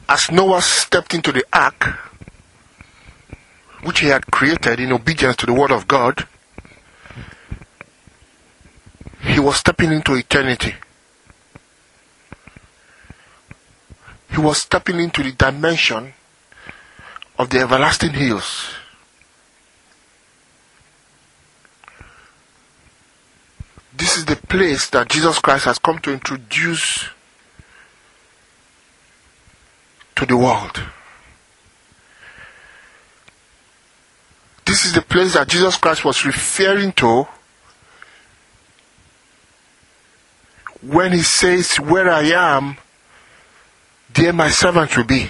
As Noah stepped into the ark, which he had created in obedience to the word of God, he was stepping into eternity. He was stepping into the dimension of the everlasting hills. This is the place that Jesus Christ has come to introduce to the world. This is the place that Jesus Christ was referring to when he says, "Where I am, there my servant will be."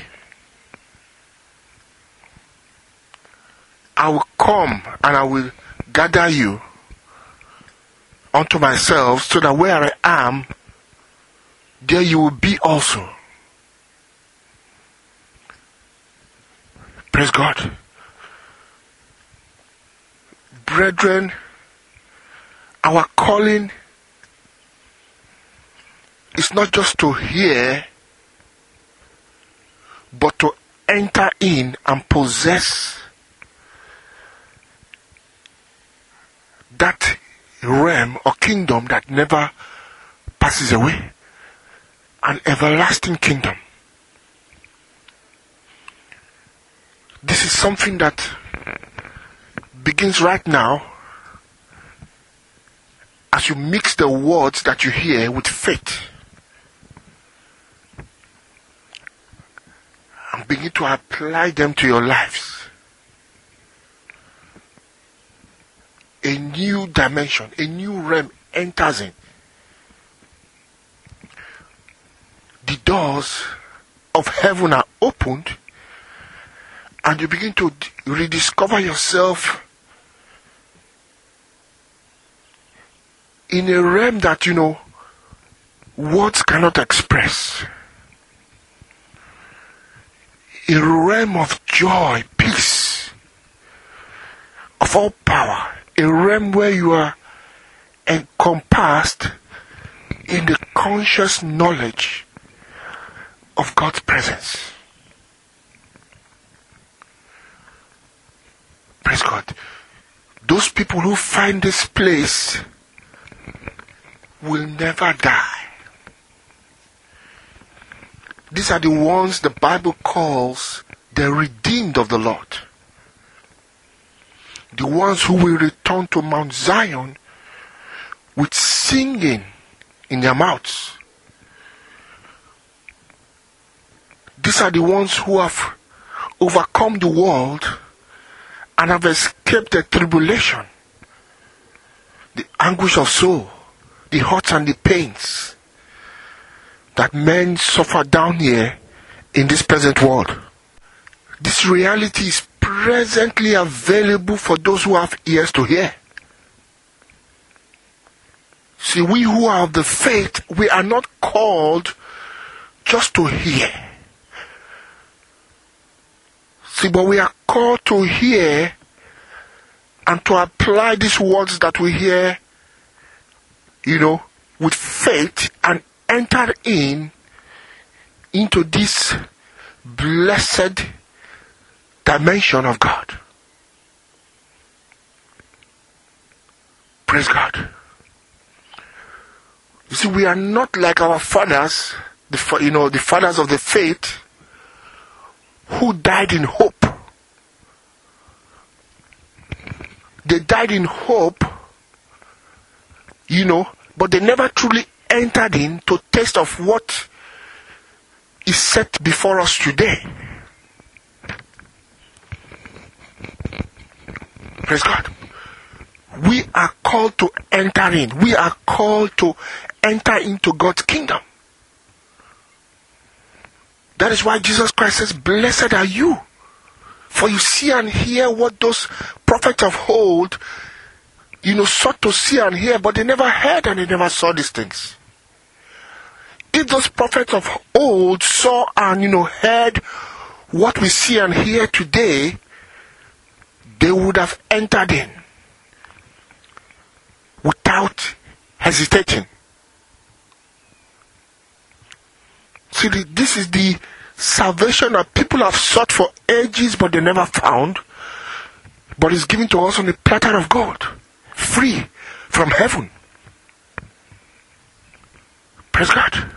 I will come and I will gather you unto myself, so that where I am, there you will be also. Praise God. Brethren, our calling is not just to hear, but to enter in and possess that realm or kingdom that never passes away. An everlasting kingdom. This is something that begins right now as you mix the words that you hear with faith and begin to apply them to your lives. A new dimension, a new realm enters in. The doors of heaven are opened, and you begin to rediscover yourself in a realm that, words cannot express. A realm of joy, peace, of all power. A realm where you are encompassed in the conscious knowledge of God's presence. Praise God. Those people who find this place will never die. These are the ones the Bible calls the redeemed of the Lord. The ones who will return to Mount Zion with singing in their mouths. These are the ones who have overcome the world and have escaped the tribulation, the anguish of soul, the hurts and the pains that men suffer down here in this present world. This reality is presently available for those who have ears to hear. See, we who are of the faith, we are not called just to hear. See, but we are called to hear and to apply these words that we hear, with faith and enter into this blessed dimension of God. Praise God. You see, we are not like our fathers, the fathers of the faith, who died in hope. They died in hope, but they never truly entered in to taste of what is set before us today. Praise God. We are called to enter in. We are called to enter into God's kingdom. That is why Jesus Christ says, "Blessed are you, for you see and hear what those prophets of old, sought to see and hear, but they never heard and they never saw these things." If those prophets of old saw and heard what we see and hear today, they would have entered in without hesitating. See, this is the salvation that people have sought for ages but they never found, but is given to us on a platter of gold, free from heaven. Praise God.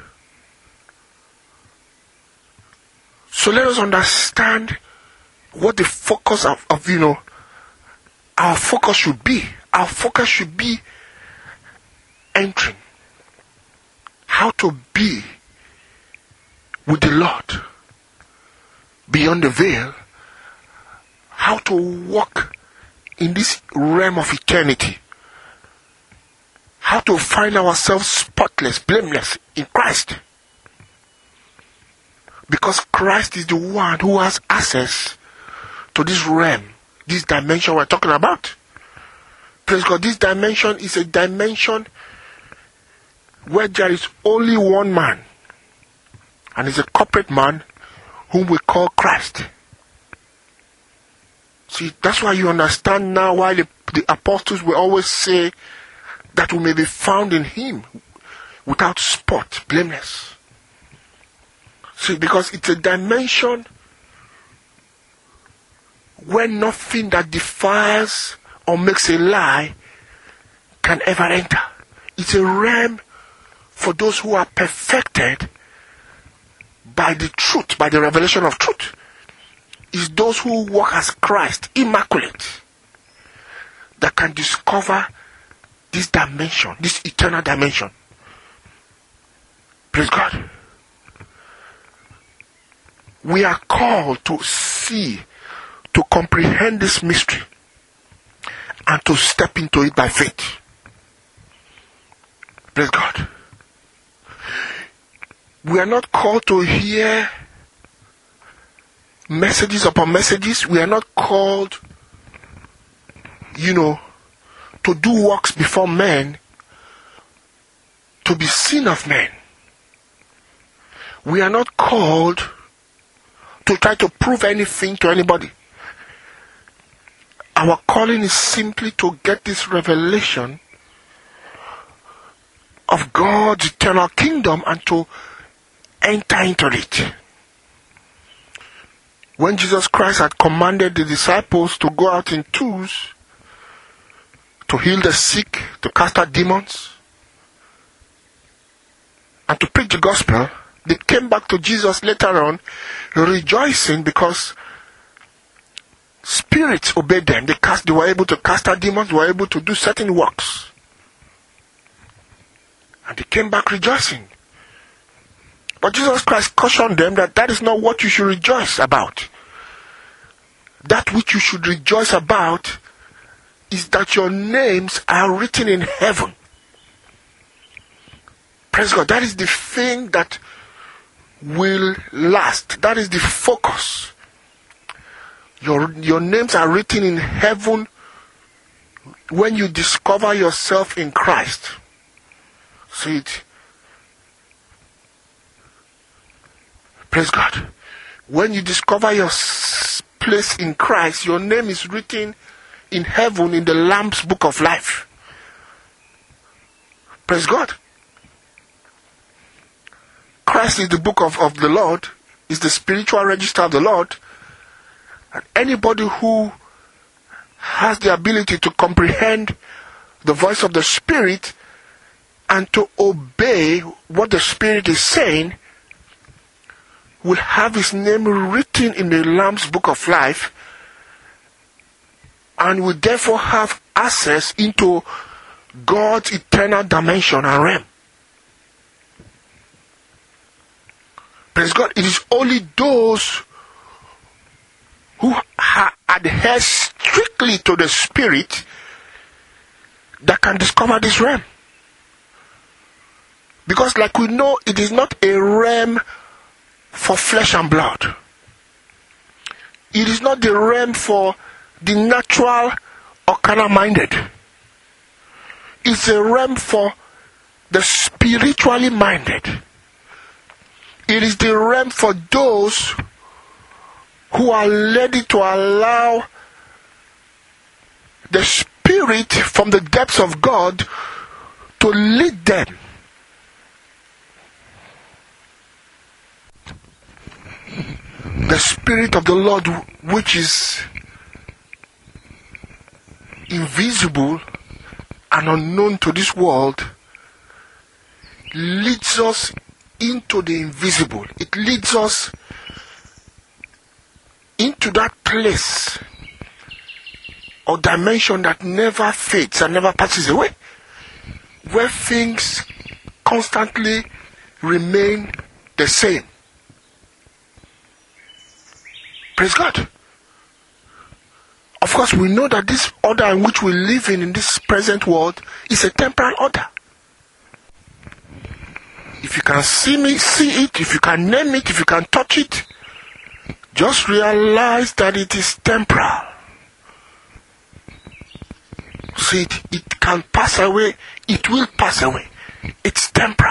So let us understand what the focus of our focus should be. Our focus should be entering. How to be with the Lord beyond the veil. How to walk in this realm of eternity. How to find ourselves spotless, blameless in Christ. Because Christ is the one who has access to this realm, this dimension we're talking about. Praise God, this dimension is a dimension where there is only one man. And it's a corporate man whom we call Christ. See, that's why you understand now why the apostles will always say that we may be found in him without spot, blameless. See, because it's a dimension where nothing that defiles or makes a lie can ever enter. It's a realm for those who are perfected by the truth, by the revelation of truth. It's those who walk as Christ, immaculate, that can discover this dimension, this eternal dimension. Praise God. We are called to see, to comprehend this mystery, and to step into it by faith. Praise God. We are not called to hear messages upon messages. We are not called, to do works before men, to be seen of men. We are not called to try to prove anything to anybody. Our calling is simply to get this revelation of God's eternal kingdom and to enter into it. When Jesus Christ had commanded the disciples to go out in twos, to heal the sick, to cast out demons, and to preach the gospel, they came back to Jesus later on, rejoicing because spirits obeyed them. They were able to cast out demons, they were able to do certain works. And they came back rejoicing. But Jesus Christ cautioned them that is not what you should rejoice about. That which you should rejoice about is that your names are written in heaven. Praise God. That is the thing that will last. That is the focus. Your names are written in heaven when you discover yourself in Christ. See it. Praise God. When you discover your place in Christ, your name is written in heaven in the Lamb's book of life. Praise God. Christ is the book of the Lord, is the spiritual register of the Lord. And anybody who has the ability to comprehend the voice of the Spirit and to obey what the Spirit is saying will have his name written in the Lamb's book of life and will therefore have access into God's eternal dimension and realm. Praise God. It is only those who adhere strictly to the Spirit that can discover this realm. Because like we know, it is not a realm for flesh and blood. It is not the realm for the natural or carnal minded. It's a realm for the spiritually minded. It is the realm for those who are ready to allow the Spirit from the depths of God to lead them. The Spirit of the Lord, which is invisible and unknown to this world, leads us into the invisible. It leads us into that place or dimension that never fades and never passes away, where things constantly remain the same. Praise God. Of course, we know that this order in which we live in this present world is a temporal order. If you can see it, if you can name it, if you can touch it, just realize that it is temporal. See it can pass away, it will pass away. It's temporal.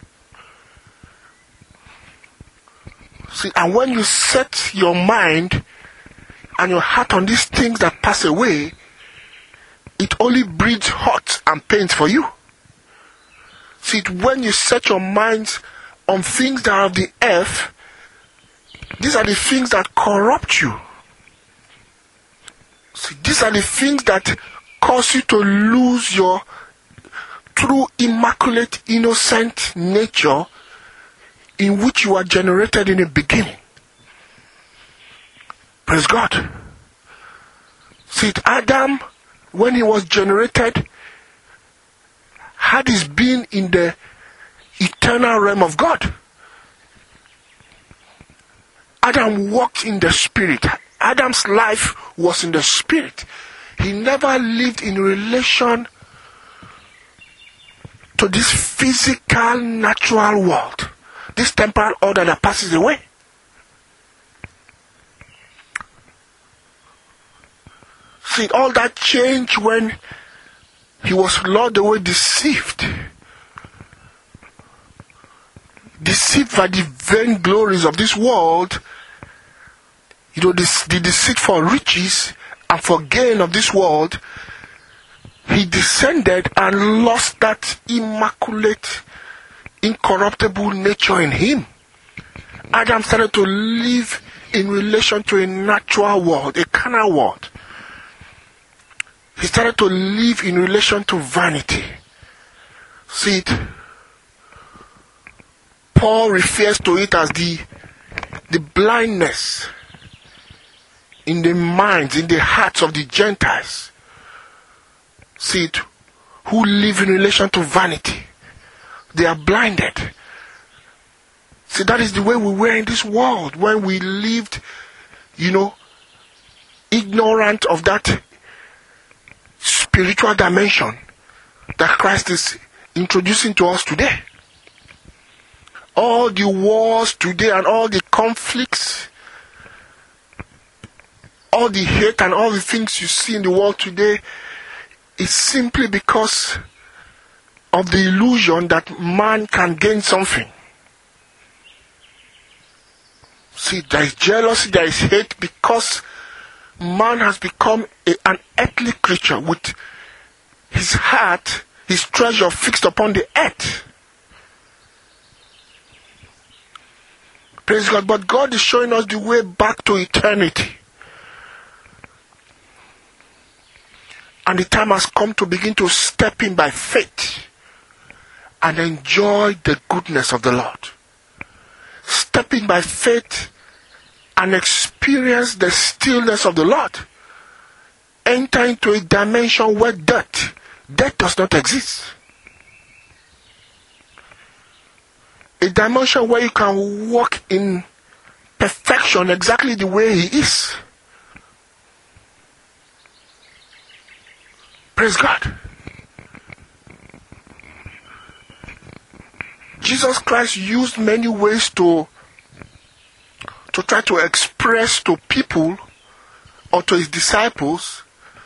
See, and when you set your mind and your heart on these things that pass away, it only breeds hurt and pains for you. See, when you set your minds on things that are of the earth, these are the things that corrupt you. See, these are the things that cause you to lose your true immaculate innocent nature in which you are generated in the beginning. Praise God. See, Adam, when he was generated, had his being in the eternal realm of God. Adam walked in the Spirit. Adam's life was in the Spirit. He never lived in relation to this physical, natural world, this temporal order that passes away. See, all that changed when he was lured away, deceived by the vain glories of this world, the deceit for riches and for gain of this world. He descended and lost that immaculate, incorruptible nature in him. Adam started to live in relation to a natural world, a carnal world. He started to live in relation to vanity. See it? Paul refers to it as the blindness in the minds, in the hearts of the Gentiles. See it? Who live in relation to vanity. They are blinded. See, that is the way we were in this world when we lived, ignorant of that spiritual dimension that Christ is introducing to us today. All the wars today and all the conflicts, all the hate and all the things you see in the world today is simply because of the illusion that man can gain something. See, there is jealousy, there is hate because man has become an earthly creature with his heart, his treasure fixed upon the earth. Praise God. But God is showing us the way back to eternity. And the time has come to begin to step in by faith and enjoy the goodness of the Lord. Step in by faith and experience the stillness of the Lord. Enter into a dimension where death does not exist. A dimension where you can walk in perfection exactly the way He is. Praise God. Jesus Christ used many ways to try to express to people or to His disciples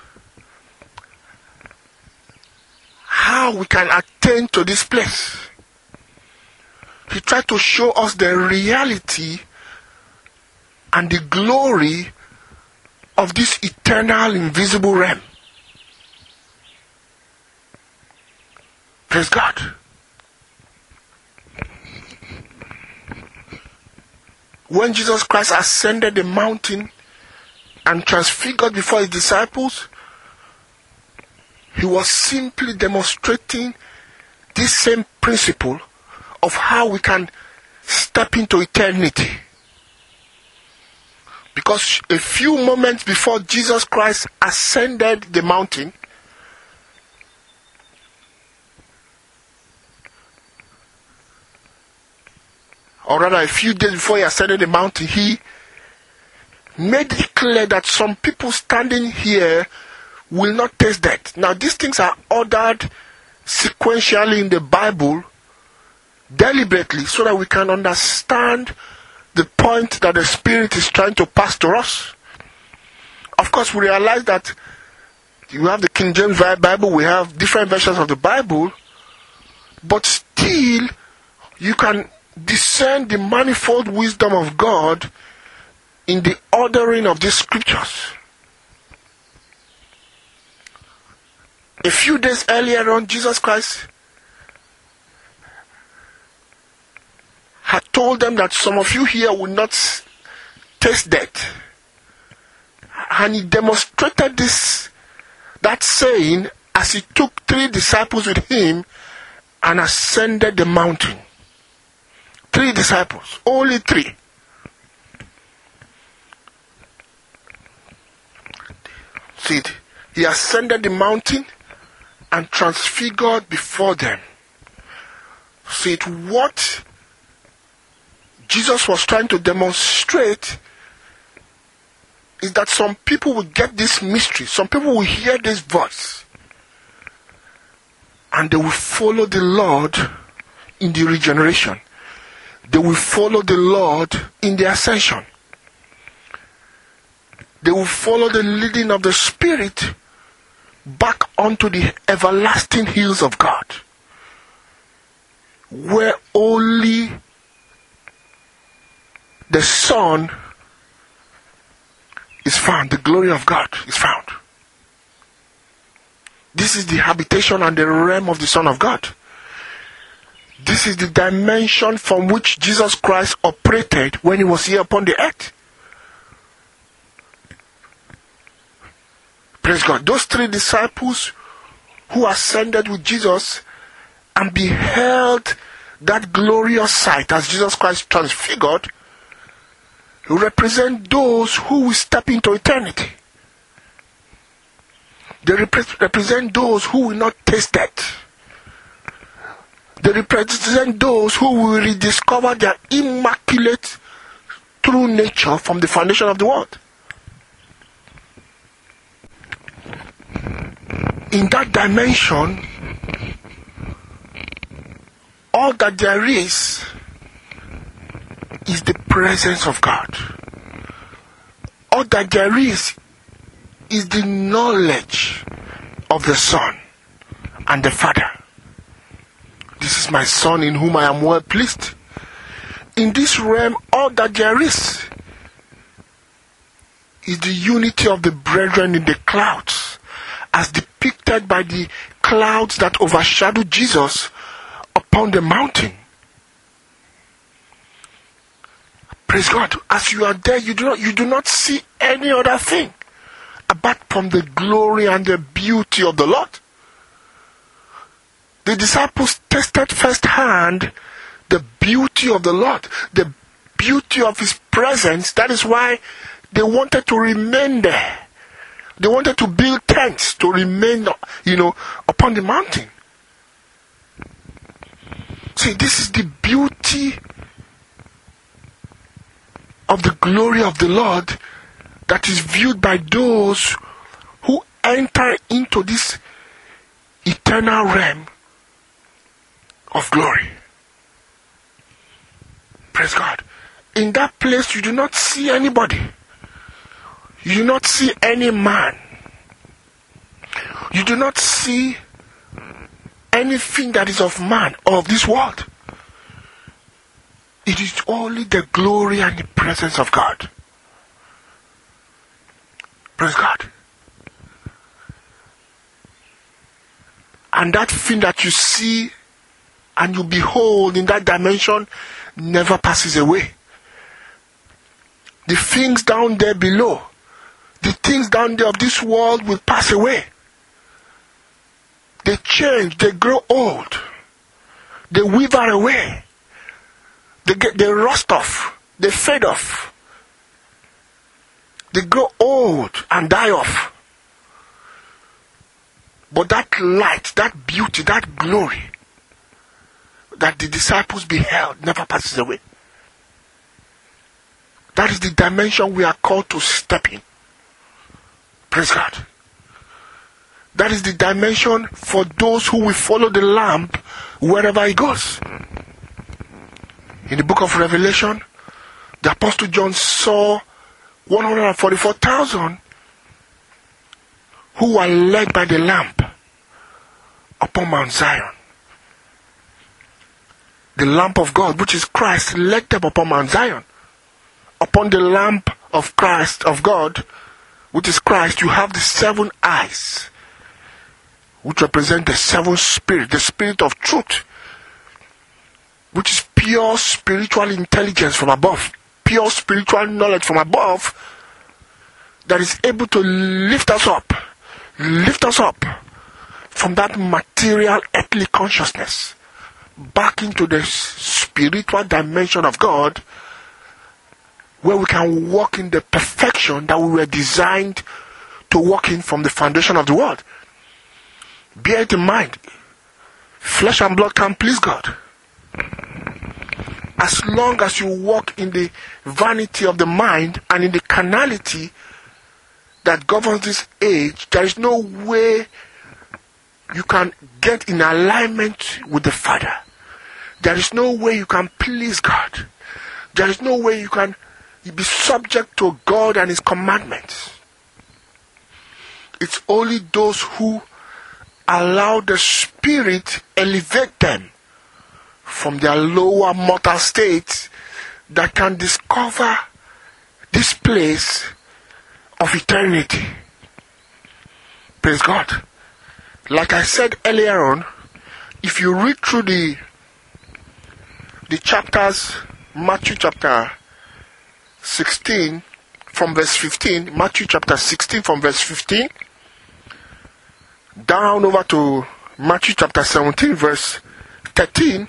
how we can attain to this place. He tried to show us the reality and the glory of this eternal, invisible realm. Praise God. When Jesus Christ ascended the mountain and transfigured before his disciples, he was simply demonstrating this same principle of how we can step into eternity. Because a few moments before Jesus Christ ascended the mountain, or rather a few days before he ascended the mountain, he made it clear that some people standing here will not taste death. Now these things are ordered sequentially in the Bible deliberately so that we can understand the point that the Spirit is trying to pass to us. Of course, we realize that you have the King James Bible, we have different versions of the Bible, but still you can discern the manifold wisdom of God in the ordering of these scriptures. A few days earlier on, Jesus Christ had told them that some of you here will not taste death. And he demonstrated that saying as he took 3 disciples with him and ascended the mountain. 3 disciples, only 3. See it? He ascended the mountain and transfigured before them. See it? What Jesus was trying to demonstrate is that some people will get this mystery, some people will hear this voice, and they will follow the Lord in the regeneration. They will follow the Lord in the ascension. They will follow the leading of the Spirit back onto the everlasting hills of God, where only the Son is found, the glory of God is found. This is the habitation and the realm of the Son of God. This is the dimension from which Jesus Christ operated when he was here upon the earth. Praise God. Those 3 disciples who ascended with Jesus and beheld that glorious sight as Jesus Christ transfigured represent those who will step into eternity. They represent those who will not taste death. They represent those who will rediscover their immaculate true nature from the foundation of the world. In that dimension, all that there is the presence of God. All that there is the knowledge of the Son and the Father. This is my Son in whom I am well pleased. In this realm, all that there is the unity of the brethren in the clouds, as depicted by the clouds that overshadow Jesus upon the mountain. Praise God. As you are there, you do not see any other thing apart from the glory and the beauty of the Lord. The disciples tasted firsthand the beauty of the Lord, the beauty of his presence. That is why they wanted to remain there. They wanted to build tents to remain, upon the mountain. See, this is the beauty of the glory of the Lord that is viewed by those who enter into this eternal realm of glory. Praise God. In that place, you do not see anybody. You do not see any man. You do not see anything that is of man or of this world. It is only the glory and the presence of God. Praise God. And that thing that you see and you behold in that dimension never passes away. The things down there below, the things down there of this world will pass away. They change, they grow old, they wither away, they rust off, they fade off, they grow old and die off. But that light, that beauty, that glory that the disciples beheld never passes away. That is the dimension we are called to step in. Praise God. That is the dimension for those who will follow the Lamb wherever he goes. In the book of Revelation, the Apostle John saw 144,000 who were led by the Lamb upon Mount Zion. The Lamb of God, which is Christ, led them upon Mount Zion. Upon the Lamb of Christ, of God, which is Christ, you have the 7 eyes, which represent the 7 spirits, the spirit of truth, which is pure spiritual intelligence from above, pure spiritual knowledge from above, that is able to lift us up from that material earthly consciousness back into the spiritual dimension of God, where we can walk in the perfection that we were designed to walk in from the foundation of the world. Bear it in mind, flesh and blood can please God. As long as you walk in the vanity of the mind and in the carnality that governs this age, there is no way you can get in alignment with the Father. There is no way you can please God. There is no way you can be subject to God and His commandments. It's only those who allow the Spirit elevate them from their lower mortal state that can discover this place of eternity. Praise God. Like I said earlier on, if you read through the chapters, Matthew chapter 16 from verse 15, Matthew chapter 16 from verse 15, down over to Matthew chapter 17 verse 13,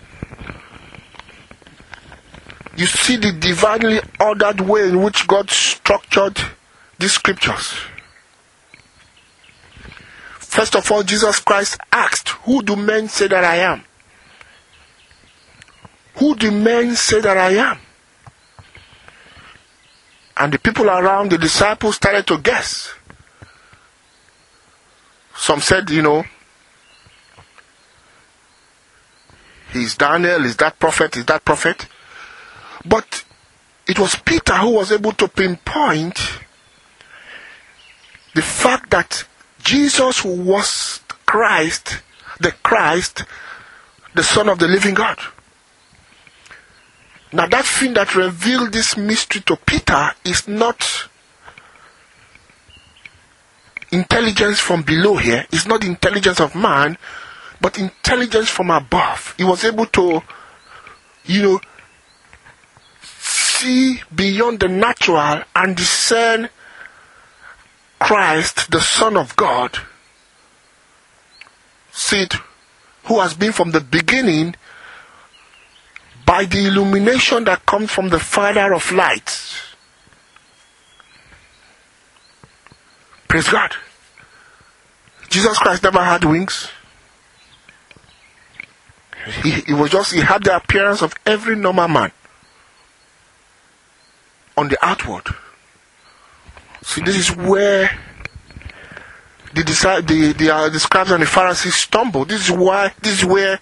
you see the divinely ordered way in which God structured these scriptures. First of all, Jesus Christ asked, "Who do men say that I am?" Who do men say that I am? And the people around the disciples started to guess. Some said, he's Daniel, is that prophet, is that prophet? But it was Peter who was able to pinpoint the fact that Jesus was Christ, the Son of the living God. Now that thing that revealed this mystery to Peter is not intelligence from below here. It's not intelligence of man, but intelligence from above. He was able to, see beyond the natural and discern Christ, the Son of God. See it, who has been from the beginning, by the illumination that comes from the Father of lights. Praise God. Jesus Christ never had wings. He had the appearance of every normal man on the outward. See, this is where the scribes and the Pharisees stumbled. This is where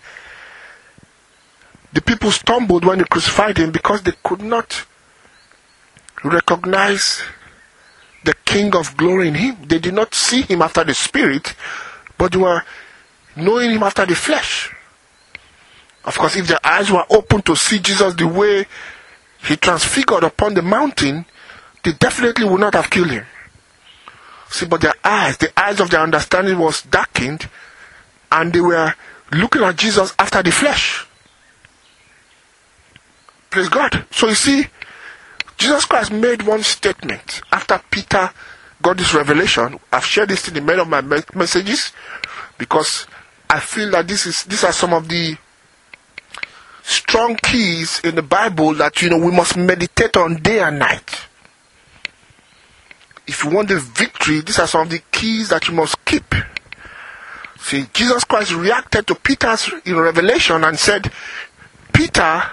the people stumbled when they crucified him, because they could not recognize the King of glory in him. They did not see him after the spirit, but they were knowing him after the flesh. Of course, if their eyes were open to see Jesus the way he transfigured upon the mountain, they definitely would not have killed him. See, but the eyes of their understanding was darkened, and they were looking at Jesus after the flesh. Praise God. So you see, Jesus Christ made one statement after Peter got this revelation. I've shared this in many of my messages because I feel that these are some of the strong keys in the Bible that we must meditate on day and night. If you want the victory, these are some of the keys that you must keep. See, Jesus Christ reacted to Peter's revelation and said, Peter,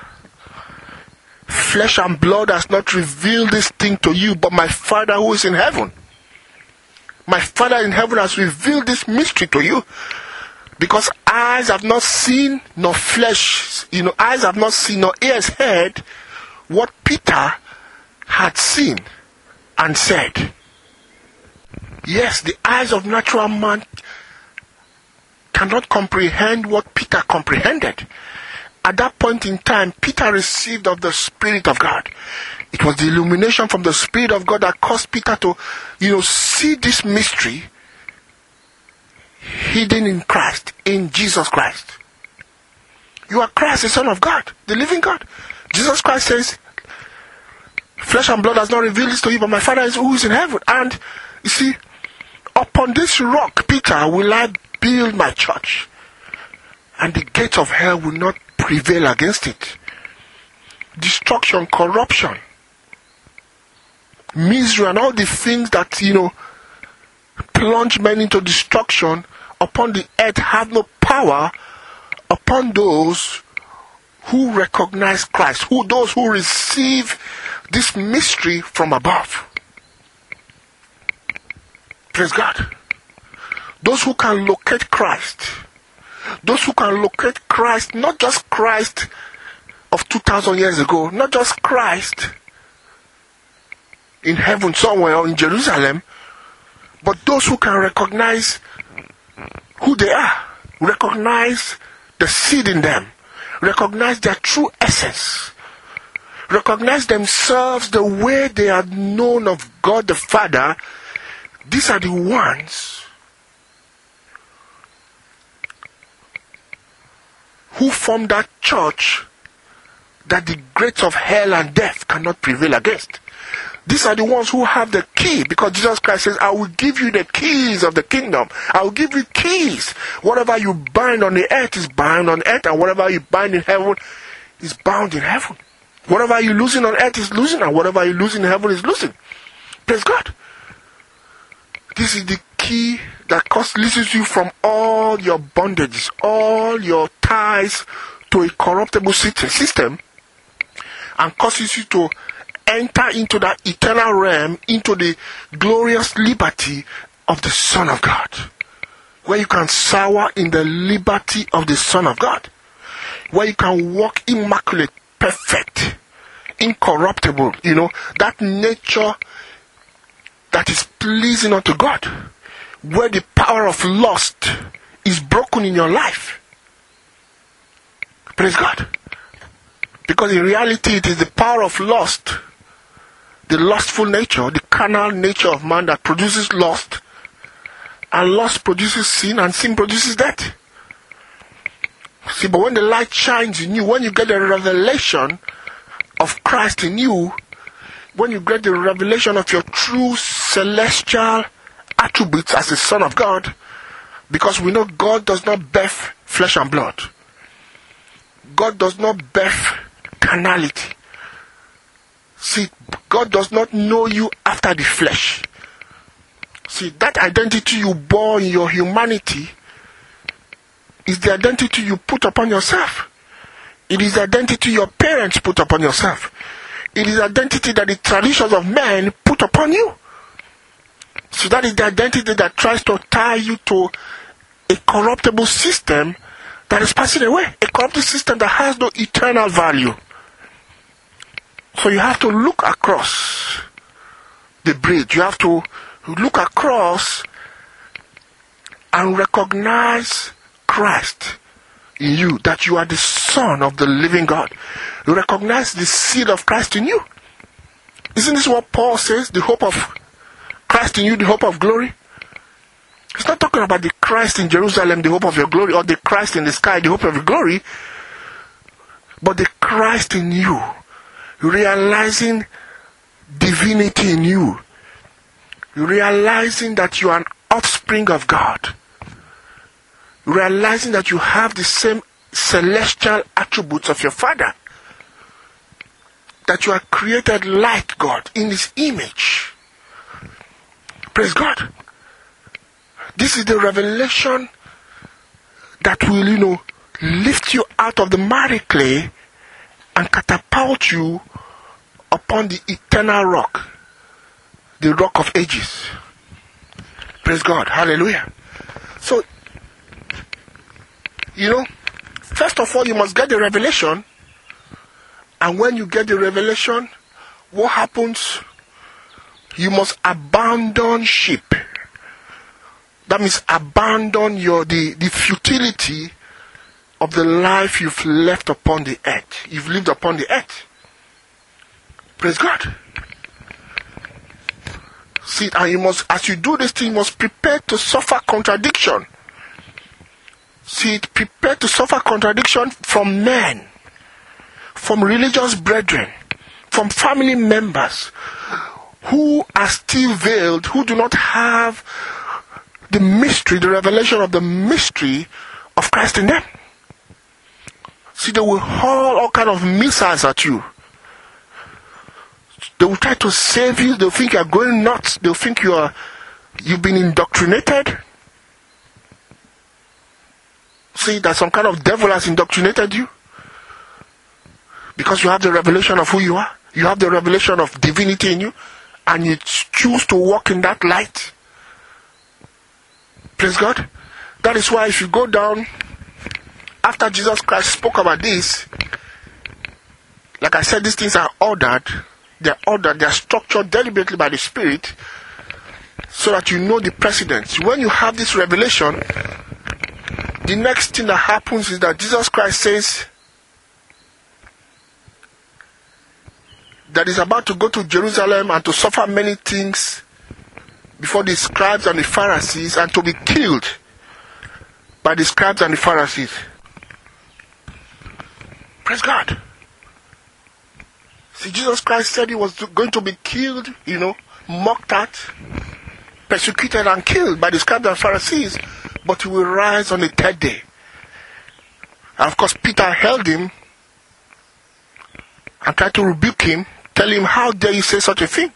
flesh and blood has not revealed this thing to you, but my Father who is in heaven. My Father in heaven has revealed this mystery to you. Because eyes have not seen, nor flesh, eyes have not seen, nor ears heard what Peter had seen and said. Yes, the eyes of natural man cannot comprehend what Peter comprehended. At that point in time, Peter received of the Spirit of God. It was the illumination from the Spirit of God that caused Peter to, see this mystery hidden in Christ, in Jesus Christ. You are Christ, the Son of God, the living God. Jesus Christ says, flesh and blood has not revealed this to you, but my Father who is in heaven. And you see, upon this rock, Peter, will I build my church, and the gates of hell will not prevail against it. Destruction, corruption, misery, and all the things that plunge men into destruction upon the earth have no power upon those who recognize Christ, those who receive this mystery from above. Praise God. Those who can locate Christ. Those who can locate Christ, not just Christ of 2,000 years ago, not just Christ in heaven somewhere or in Jerusalem, but those who can recognize who they are, recognize the seed in them, recognize their true essence, recognize themselves the way they are known of God the Father. These are the ones who form that church that the gates of hell and death cannot prevail against. These are the ones who have the key, because Jesus Christ says, I will give you the keys of the kingdom. I will give you keys. Whatever you bind on the earth is bound on earth, and whatever you bind in heaven is bound in heaven. Whatever you losing on earth is losing, and whatever you lose in heaven is losing. Praise God. This is the key that releases you from all your bondages, all your ties to a corruptible system, and causes you to enter into that eternal realm, into the glorious liberty of the Son of God, where you can soar in the liberty of the Son of God, where you can walk immaculate, perfect, incorruptible, that nature that is pleasing unto God, where the power of lust is broken in your life. Praise God. Because in reality it is the power of lust, the lustful nature, the carnal nature of man that produces lust, and lust produces sin, and sin produces death. See, but when the light shines in you, when you get the revelation of Christ in you, when you get the revelation of your true celestial attributes as the Son of God, because we know God does not birth flesh and blood. God does not birth carnality. See, God does not know you after the flesh. See, that identity you bore in your humanity is the identity you put upon yourself. It is the identity your parents put upon yourself. It is the identity that the traditions of men put upon you. So that is the identity that tries to tie you to a corruptible system that is passing away. A corruptible system that has no eternal value. So you have to look across the bridge. You have to look across and recognize Christ in you, that you are the Son of the living God. You recognize the seed of Christ in you. Isn't this what Paul says? The hope of Christ in you, the hope of glory. He's not talking about the Christ in Jerusalem, the hope of your glory, or the Christ in the sky, the hope of your glory, but the Christ in you, realizing divinity in you. Realizing that you are an offspring of God. Realizing that you have the same celestial attributes of your Father. That you are created like God in His image. Praise God. This is the revelation that will, lift you out of the miry clay and catapult you upon the eternal rock. The rock of ages. Praise God. Hallelujah. So, first of all, you must get the revelation. And when you get the revelation, what happens? You must abandon sheep. That means abandon the futility of the life you've left upon the earth. You've lived upon the earth. Praise God. See, and you must, as you do this thing, you must prepare to suffer contradiction. See, prepare to suffer contradiction from men, from religious brethren, from family members who are still veiled, who do not have the mystery, the revelation of the mystery of Christ in them. See, they will hurl all kind of missiles at you. They will try to save you. They'll think you're going nuts. They'll think you've been indoctrinated. See, that some kind of devil has indoctrinated you. Because you have the revelation of who you are. You have the revelation of divinity in you. And you choose to walk in that light. Praise God. That is why if you go down, after Jesus Christ spoke about this, like I said, these things are ordered. They're ordered, they're structured deliberately by the Spirit so that you know the precedence. When you have this revelation, the next thing that happens is that Jesus Christ says that He's about to go to Jerusalem and to suffer many things before the scribes and the Pharisees and to be killed by the scribes and the Pharisees. Praise God. See, Jesus Christ said He was going to be killed, mocked at, persecuted and killed by the scribes and Pharisees, but He will rise on the third day. And of course, Peter held Him and tried to rebuke Him, tell Him, how dare you say such a thing?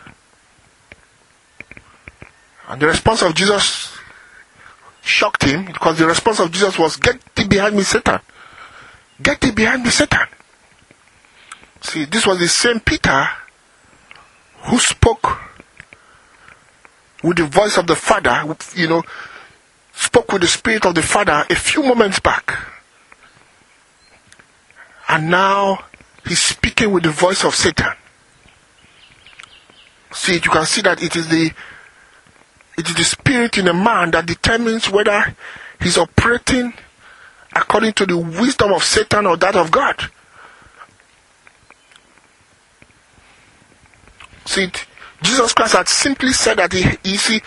And the response of Jesus shocked him, because the response of Jesus was, "Get thee behind me, Satan. Get thee behind me, Satan." See, this was the same Peter who spoke with the voice of the Father, spoke with the Spirit of the Father a few moments back. And now he's speaking with the voice of Satan. See, you can see that it is the spirit in a man that determines whether he's operating according to the wisdom of Satan or that of God. See, Jesus Christ had simply said that he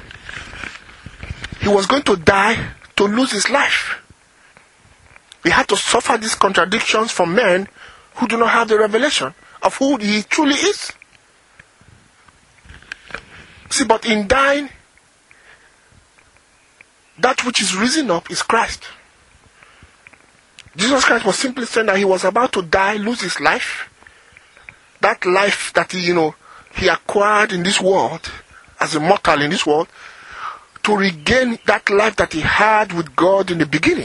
was going to die to lose his life. He had to suffer these contradictions from men who do not have the revelation of who he truly is. See, but in dying, that which is risen up is Christ. Jesus Christ was simply saying that he was about to die, lose his life. That life that he acquired in this world, as a mortal in this world, to regain that life that he had with God in the beginning,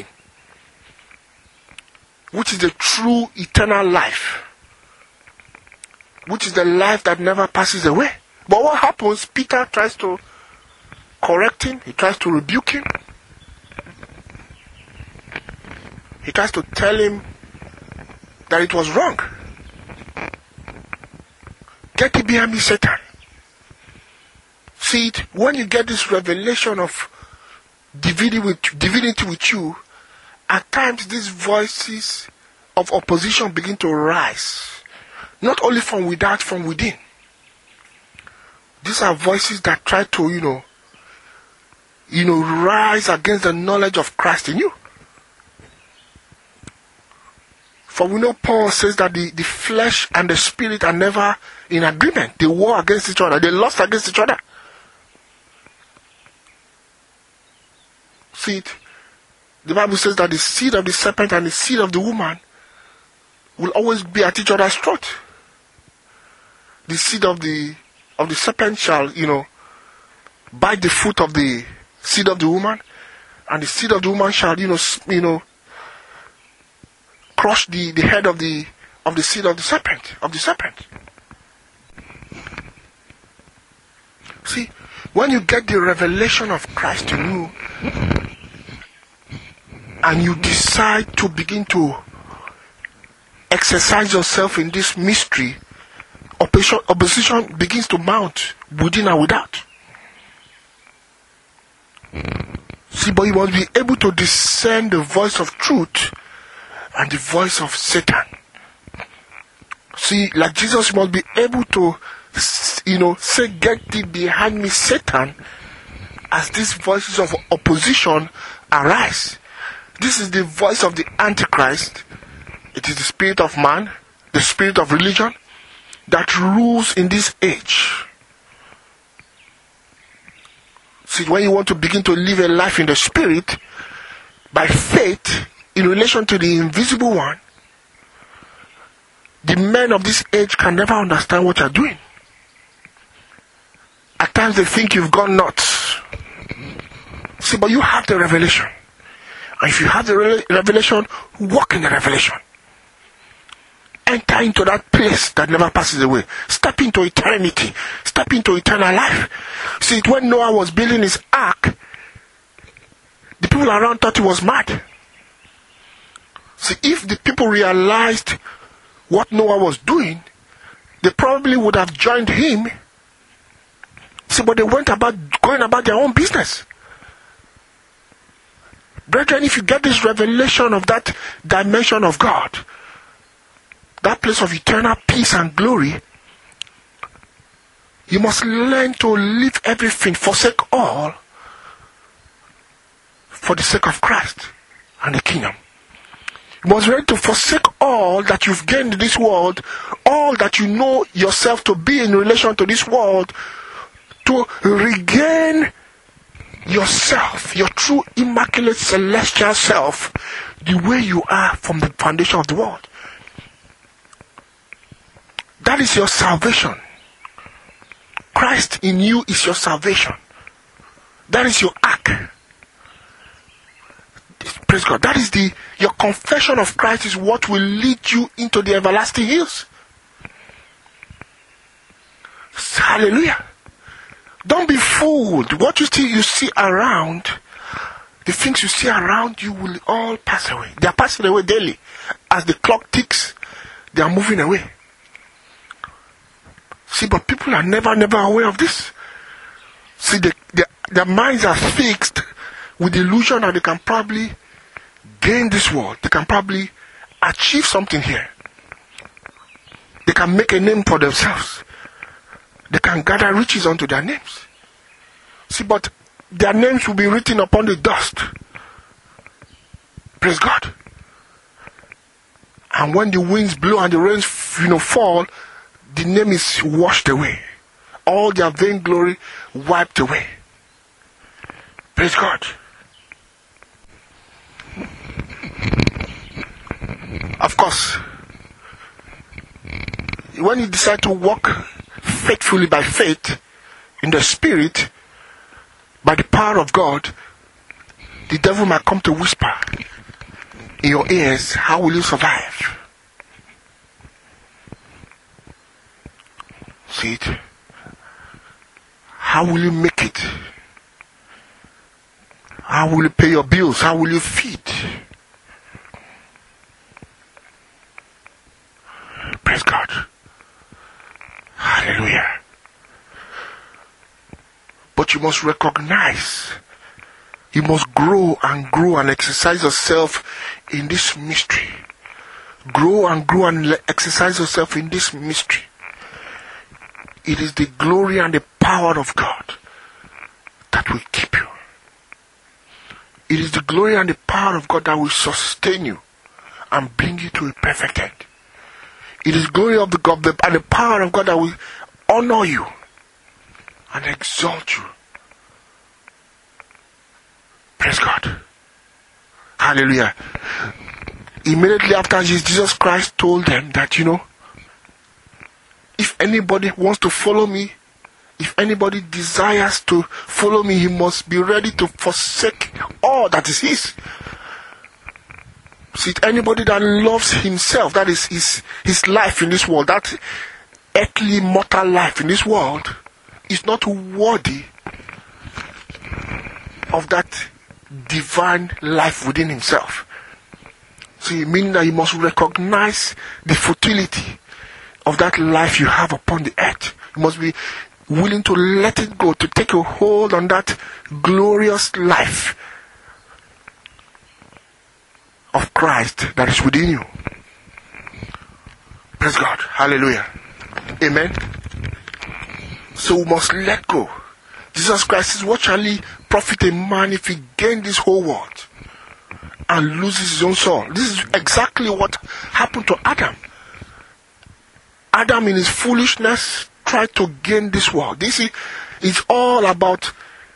which is the true eternal life, which is the life that never passes away. But what happens? Peter tries to correct him, he tries to rebuke him, he tries to tell him that it was wrong. Get thee behind me, Satan. See it, when you get this revelation of divinity with you, at times these voices of opposition begin to rise. Not only from without, from within. These are voices that try to, rise against the knowledge of Christ in you. For we know Paul says that the flesh and the spirit are never in agreement. They war against each other. They lust against each other. See it? The Bible says that the seed of the serpent and the seed of the woman will always be at each other's throat. The seed of the serpent shall, bite the foot of the seed of the woman, and the seed of the woman shall, crush the head of the seed of the serpent. See, when you get the revelation of Christ in you, and you decide to begin to exercise yourself in this mystery, opposition begins to mount within and without. See, but you must be able to discern the voice of truth and the voice of Satan. See, like Jesus, you must be able to, say, "Get thee behind me, Satan," as these voices of opposition arise. This is the voice of the Antichrist. It is the spirit of man, the spirit of religion, that rules in this age. See, when you want to begin to live a life in the spirit, by faith, in relation to the invisible one, the men of this age can never understand what you're doing. At times they think you've gone nuts. See, but you have the revelation. And if you have the revelation, walk in the revelation. Enter into that place that never passes away. Step into eternity. Step into eternal life. See, when Noah was building his ark, the people around thought he was mad. See, if the people realized what Noah was doing, they probably would have joined him. See, but they went going about their own business. Brethren, if you get this revelation of that dimension of God, that place of eternal peace and glory, you must learn to leave everything, forsake all, for the sake of Christ and the kingdom. You must learn to forsake all that you've gained in this world, all that you know yourself to be in relation to this world, to regain yourself, your true immaculate celestial self, the way you are from the foundation of the world. That is your salvation. Christ in you is your salvation. That is your ark. Praise God. That is your confession of Christ is what will lead you into the everlasting hills. Hallelujah. Don't be fooled. What you see around, the things you see around you will all pass away. They are passing away daily. As the clock ticks, they are moving away. See, but people are never aware of this. See, their minds are fixed with the illusion that they can probably gain this world. They can probably achieve something here. They can make a name for themselves. They can gather riches unto their names. See, but their names will be written upon the dust. Praise God. And when the winds blow and the rains fall, the name is washed away. All their vainglory wiped away. Praise God. Of course, when you decide to walk faithfully by faith in the Spirit, by the power of God, the devil might come to whisper in your ears, how will you survive? See it? How will you make it? How will you pay your bills? How will you feed? Praise God. Hallelujah. But you must recognize, you must grow and exercise yourself in this mystery. Grow and exercise yourself in this mystery. It is the glory and the power of God that will keep you. It is the glory and the power of God that will sustain you and bring you to a perfect end. It is glory of the God and the power of God that will honor you and exalt you. Praise God. Hallelujah. Immediately after Jesus Christ told them that, if anybody wants to follow me, if anybody desires to follow me, he must be ready to forsake all that is his. See, anybody that loves himself, that is his life in this world, that earthly mortal life in this world, is not worthy of that divine life within himself. See, meaning that you must recognize the futility of that life you have upon the earth. You must be willing to let it go, to take a hold on that glorious life of Christ that is within you. Praise God. Hallelujah. Amen. So we must let go. Jesus Christ says, what shall he profit a man if he gain this whole world and loses his own soul? This is exactly what happened to Adam. Adam in his foolishness tried to gain this world. This is all about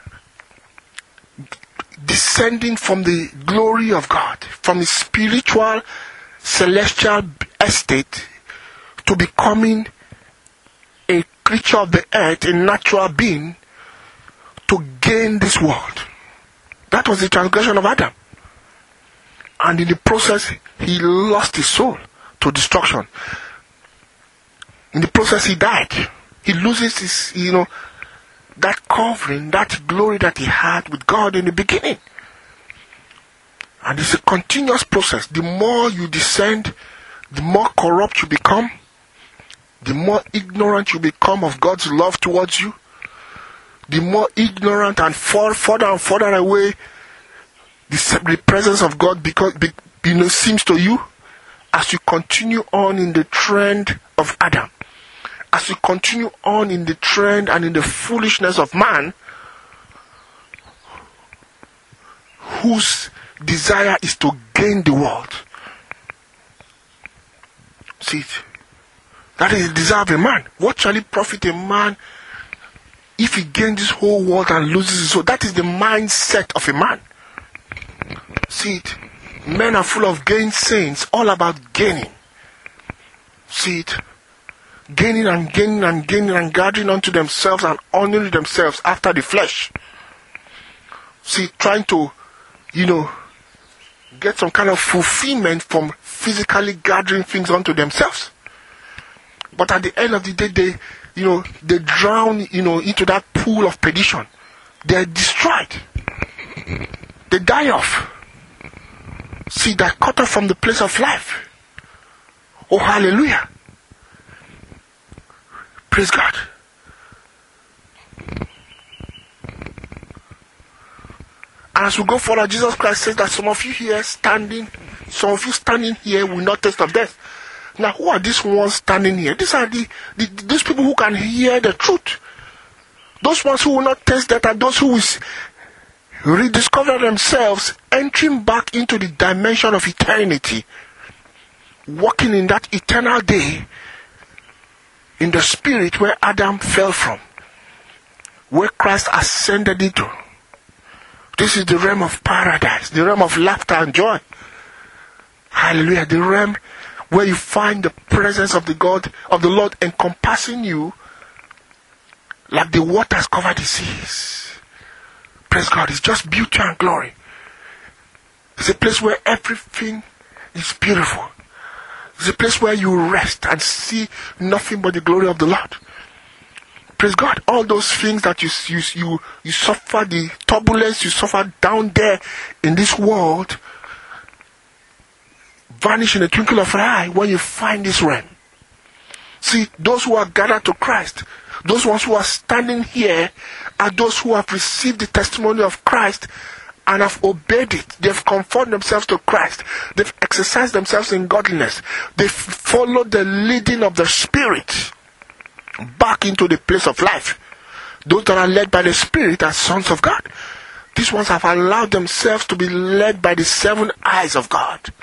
descending from the glory of God, from his spiritual, celestial estate to becoming a creature of the earth, a natural being, to gain this world. That was the transgression of Adam. And in the process, he lost his soul to destruction. In the process, he died. He loses his, that covering, that glory that he had with God in the beginning. And it's a continuous process. The more you descend, the more corrupt you become, the more ignorant you become of God's love towards you, the more ignorant and fall further and further away the presence of God seems to you as you continue on in the trend of Adam. As you continue on in the trend and in the foolishness of man, whose desire is to gain the world. See it? That is the desire of a man. What shall it profit a man if he gains this whole world and loses his soul? That is the mindset of a man. See it? Men are full of gainsayings, all about gaining. See it? Gaining and gaining and gaining and gathering unto themselves and honoring themselves after the flesh. See, trying to, get some kind of fulfillment from physically gathering things unto themselves. But at the end of the day, they drown, into that pool of perdition. They are destroyed. They die off. See, they're cut off from the place of life. Oh, hallelujah. Praise God. And as we go further, Jesus Christ says that some of you standing here will not taste of death. Now, who are these ones standing here? These are those people who can hear the truth. Those ones who will not taste death are those who will rediscover themselves entering back into the dimension of eternity, walking in that eternal day in the spirit where Adam fell from, where Christ ascended into. This is the realm of paradise, the realm of laughter and joy. Hallelujah. The realm where you find the presence of the Lord encompassing you like the waters cover the seas. Praise God. It's just beauty and glory. It's a place where everything is beautiful. It's a place where you rest and see nothing but the glory of the Lord. Praise God. All those things that you suffer, the turbulence you suffer down there in this world, vanish in a twinkle of an eye when you find this realm. See, those who are gathered to Christ, those ones who are standing here, are those who have received the testimony of Christ and have obeyed it. They've conformed themselves to Christ. They've exercised themselves in godliness. They've followed the leading of the Spirit back into the place of life. Those that are led by the Spirit are sons of God. These ones have allowed themselves to be led by the seven eyes of God,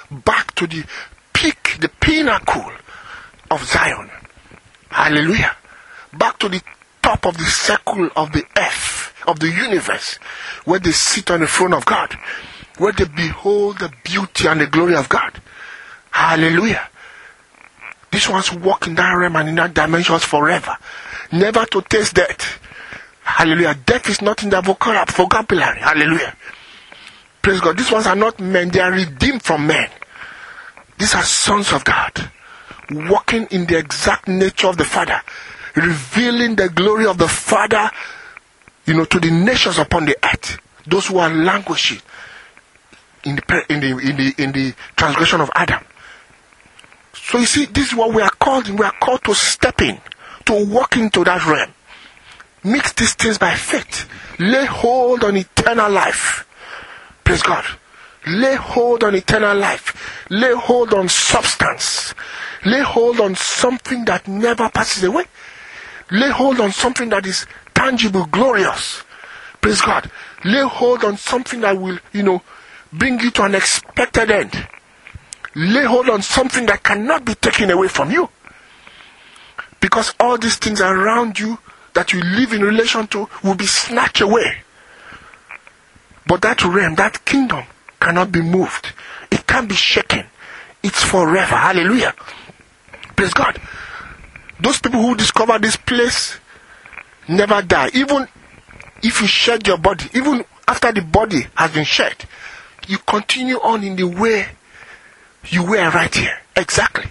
back to the peak, the pinnacle of Zion. Hallelujah. Back to the top of the circle of the earth, of the universe, where they sit on the throne of God, where they behold the beauty and the glory of God. Hallelujah. These ones walk in that realm and in that dimension forever, never to taste death. Hallelujah. Death is not in their vocabulary. Hallelujah. Praise God. These ones are not men, they are redeemed from men. These are sons of God, walking in the exact nature of the Father, revealing the glory of the Father, to the nations upon the earth. Those who are languishing in the transgression of Adam. So you see, this is what we are called. We are called to step in, to walk into that realm. Mix these things by faith. Lay hold on eternal life. Praise God. Lay hold on eternal life. Lay hold on substance. Lay hold on something that never passes away. Lay hold on something that is tangible, glorious. Praise God. Lay hold on something that will, bring you to an expected end. Lay hold on something that cannot be taken away from you. Because all these things around you that you live in relation to will be snatched away. But that realm, that kingdom cannot be moved. It can't be shaken. It's forever. Hallelujah. Praise God. Those people who discover this place never die. Even if you shed your body, even after the body has been shed, you continue on in the way you were right here. Exactly.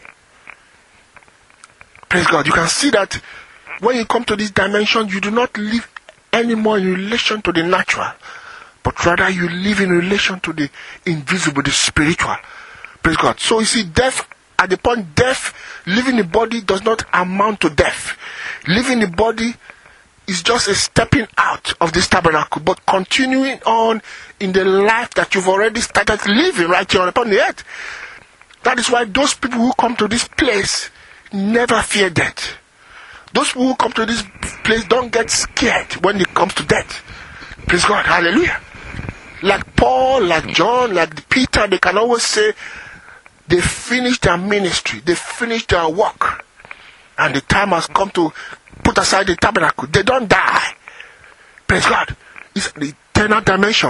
Praise God. You can see that when you come to this dimension, you do not live anymore in relation to the natural, but rather you live in relation to the invisible, the spiritual. Praise God. So you see, death, at the point death, living the body does not amount to death. Living the body is just a stepping out of this tabernacle, but continuing on in the life that you've already started living right here upon the earth. That is why those people who come to this place never fear death. Those people who come to this place don't get scared when it comes to death. Praise God. Hallelujah. Like Paul, like John, like Peter, they can always say they finished their ministry, they finished their work, and the time has come to put aside the tabernacle. They don't die. Praise God. It's the eternal dimension.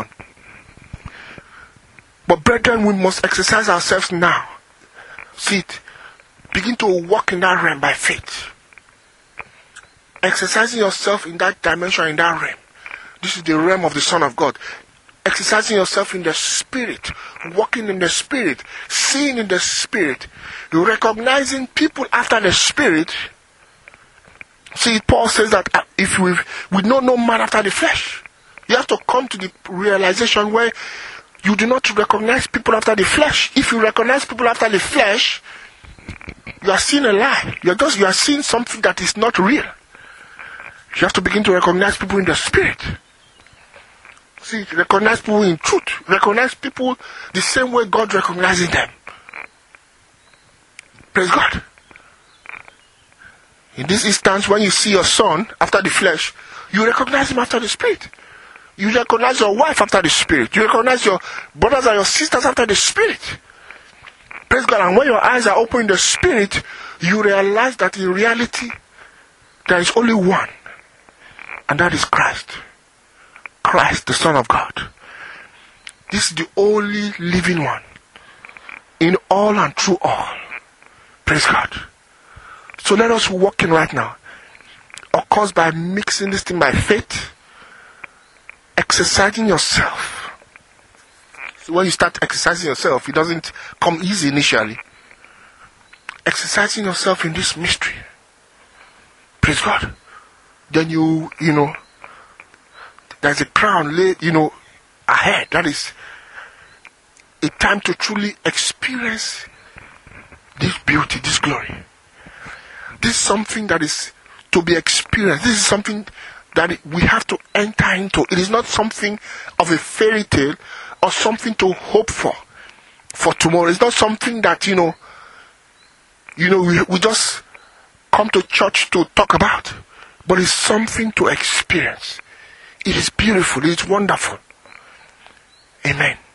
But brethren, we must exercise ourselves now. See it. Begin to walk in that realm by faith. Exercising yourself in that dimension, in that realm. This is the realm of the Son of God. Exercising yourself in the Spirit. Walking in the Spirit. Seeing in the Spirit. Recognizing people after the Spirit. See, Paul says that if we know no man after the flesh. You have to come to the realization where you do not recognize people after the flesh. If you recognize people after the flesh, you are seeing a lie. You are seeing something that is not real. You have to begin to recognize people in the Spirit. See, recognize people in truth. Recognize people the same way God recognizes them. Praise God. In this instance, when you see your son after the flesh, you recognize him after the Spirit. You recognize your wife after the Spirit. You recognize your brothers and your sisters after the Spirit. Praise God. And when your eyes are open in the Spirit, you realize that in reality, there is only one. And that is Christ. Christ, the Son of God. This is the only living one. In all and through all. Praise God. So let us walk in right now. Of course, by mixing this thing by faith, exercising yourself. So when you start exercising yourself, it doesn't come easy initially. Exercising yourself in this mystery. Praise God. Then there's a crown laid, ahead. That is a time to truly experience this beauty, this glory. This is something that is to be experienced. This is something that we have to enter into. It is not something of a fairy tale or something to hope for tomorrow. It's not something that, we just come to church to talk about. But it's something to experience. It is beautiful. It's wonderful. Amen.